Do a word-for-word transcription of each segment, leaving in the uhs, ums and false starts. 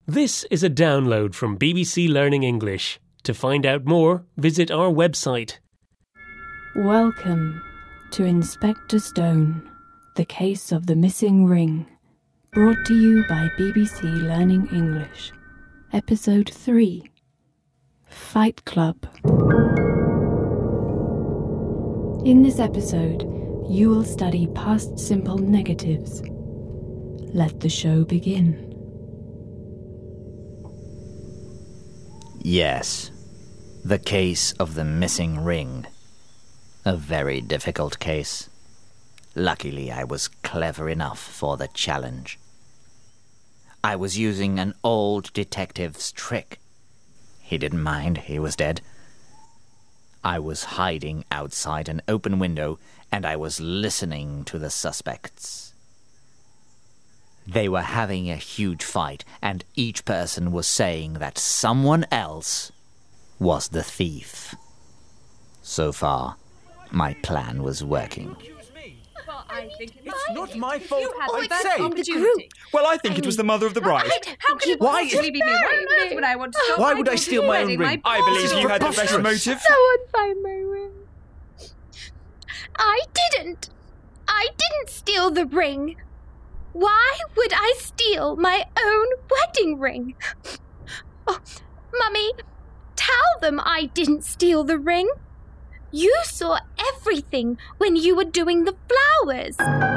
This is a download from B B C Learning English. To find out more, visit our website. Welcome to Inspector Stone, the case of the missing ring. Brought to you by B B C Learning English. Episode three. Fight Club. In this episode, you will study past simple negatives. Let the show begin. Yes, the case of the missing ring. A very difficult case. Luckily, I was clever enough for the challenge. I was using an old detective's trick. He didn't mind, he was dead. I was hiding outside an open window, and I was listening to the suspects. They were having a huge fight, and each person was saying that someone else was the thief. So far, my plan was working. Well, I think it It's not my fault. You had I the first say. opportunity. Well, I think it was the mother of the bride. How can it Why- possibly be me? Why on earth would I want to stop Why my would I daughter's steal my own wedding? ring? My I believe poor you had the best preposterous. motive. Someone find my ring. I didn't. I didn't steal the ring. Why would I steal my own wedding ring? Oh, Mummy, tell them I didn't steal the ring. You saw everything when you were doing the flowers.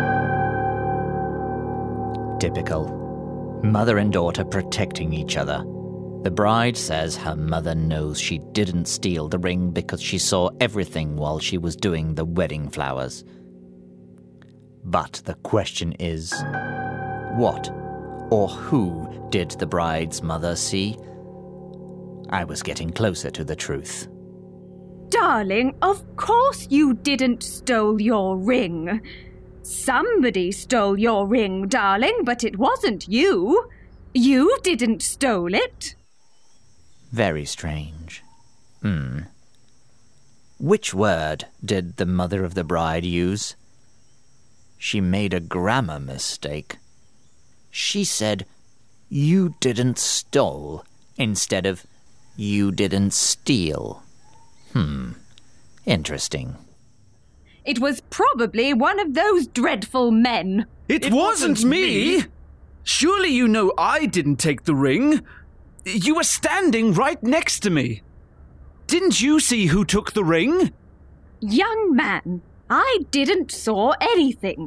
Typical. Mother and daughter protecting each other. The bride says her mother knows she didn't steal the ring because she saw everything while she was doing the wedding flowers. But the question is, what or who did the bride's mother see? I was getting closer to the truth. Darling, of course you didn't stole your ring. Somebody stole your ring, darling, but it wasn't you. You didn't stole it. Very strange. Hmm. Which word did the mother of the bride use? She made a grammar mistake. She said, "You didn't stole," instead of, "You didn't steal." Hmm. Interesting. It was probably one of those dreadful men. It, It wasn't, wasn't me. me. Surely you know I didn't take the ring. You were standing right next to me. Didn't you see who took the ring? Young man, I didn't saw anything.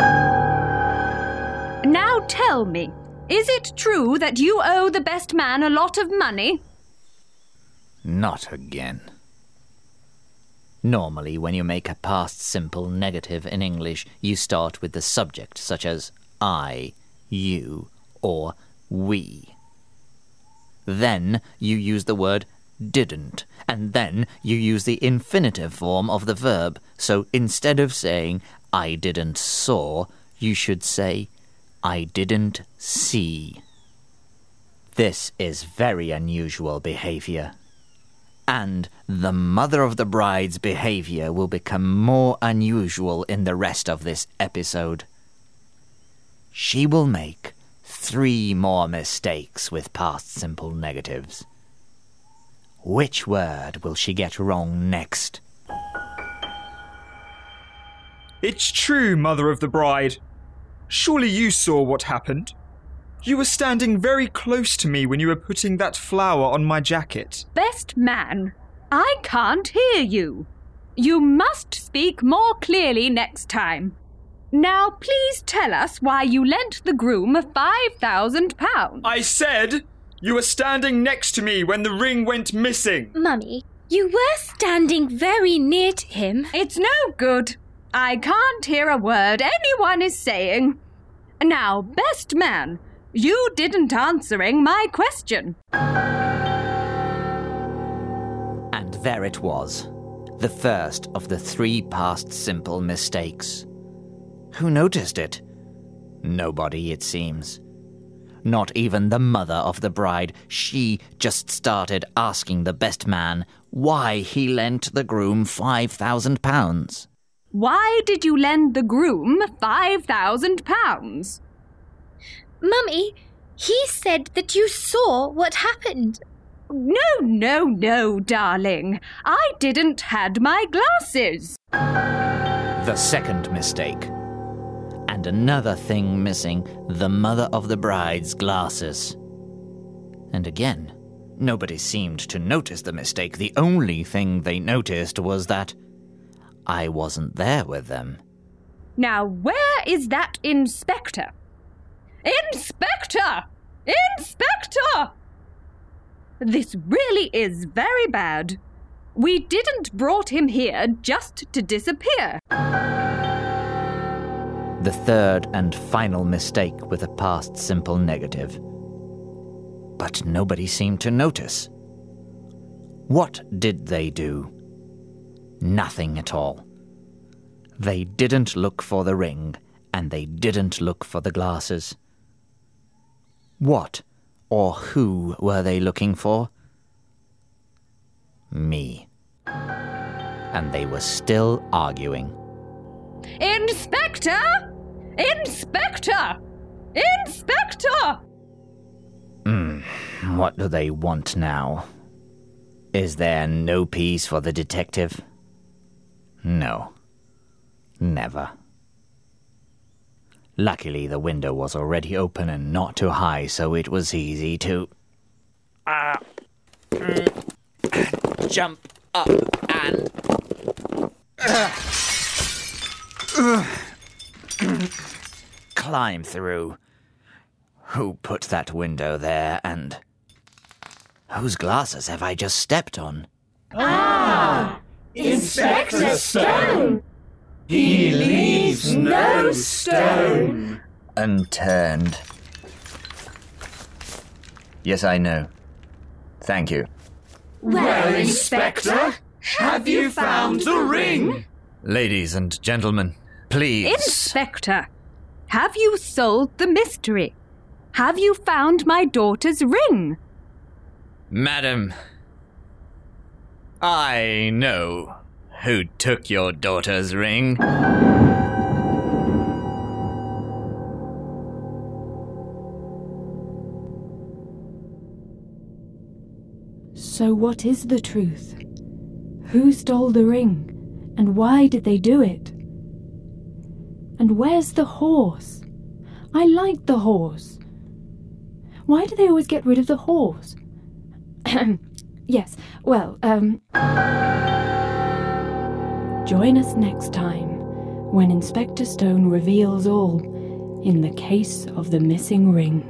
Now tell me, is it true that you owe the best man a lot of money? Not again. Normally, when you make a past simple negative in English, you start with the subject, such as I, you, or we. Then you use the word didn't, and then you use the infinitive form of the verb. So instead of saying, I didn't saw, you should say, I didn't see. This is very unusual behavior. And the mother of the bride's behavior will become more unusual in the rest of this episode. She will make three more mistakes with past simple negatives. Which word will she get wrong next? It's true, mother of the bride. Surely you saw what happened. You were standing very close to me when you were putting that flower on my jacket. Best man, I can't hear you. You must speak more clearly next time. Now please tell us why you lent the groom five thousand pounds. I said you were standing next to me when the ring went missing. Mummy, you were standing very near to him. It's no good. I can't hear a word anyone is saying. Now, best man, you didn't answering my question. And there it was, the first of the three past simple mistakes. Who noticed it? Nobody, it seems. Not even the mother of the bride. She just started asking the best man why he lent the groom five thousand pounds. Why did you lend the groom five thousand pounds? Mummy, He said that you saw what happened. No, no, no, darling. I didn't had my glasses. The second mistake. And another thing missing, the mother of the bride's glasses. And again, nobody seemed to notice the mistake. The only thing they noticed was that I wasn't there with them. Now, where is that inspector? Inspector! Inspector! This really is very bad. We didn't brought him here just to disappear. The third and final mistake with a past simple negative. But nobody seemed to notice. What did they do? Nothing at all. They didn't look for the ring, and they didn't look for the glasses. What or who were they looking for? Me. And they were still arguing. Inspector! Inspector! Inspector! Hmm, what do they want now? Is there no peace for the detective? No. Never. Luckily, the window was already open and not too high, so it was easy to... Uh, mm, jump up and... Uh, uh, climb through. Who put that window there, and... whose glasses have I just stepped on? Ah! Inspector Stone! He leaves no stone. Unturned. Yes, I know. Thank you. Well, Inspector, have you found the ring? Ladies and gentlemen, please. Inspector, have you solved the mystery? Have you found my daughter's ring? Madam, I know who took your daughter's ring. So what is the truth? Who stole the ring? And why did they do it? And where's the horse? I liked the horse. Why do they always get rid of the horse? Yes, well, um... join us next time when Inspector Stone reveals all in the case of the missing ring.